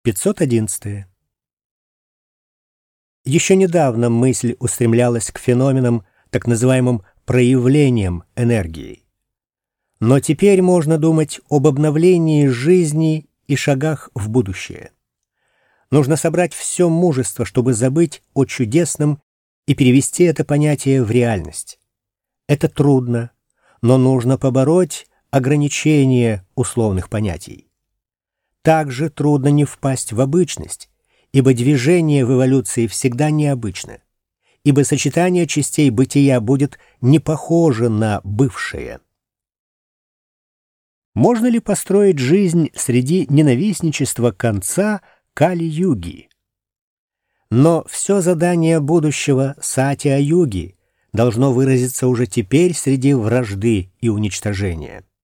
511. Еще недавно мысль устремлялась к феноменам, так называемым проявлениям энергии. Но теперь можно думать об обновлении жизни и шагах в будущее. Нужно собрать все мужество, чтобы забыть о чудесном и перевести это понятие в реальность. Это трудно, но нужно побороть ограничения условных понятий. Также трудно не впасть в обычность, ибо движение в эволюции всегда необычно, ибо сочетание частей бытия будет не похоже на бывшее. Можно ли построить жизнь среди ненавистничества конца Кали-юги? Но все задание будущего Сатья-юги должно выразиться уже теперь среди вражды и уничтожения.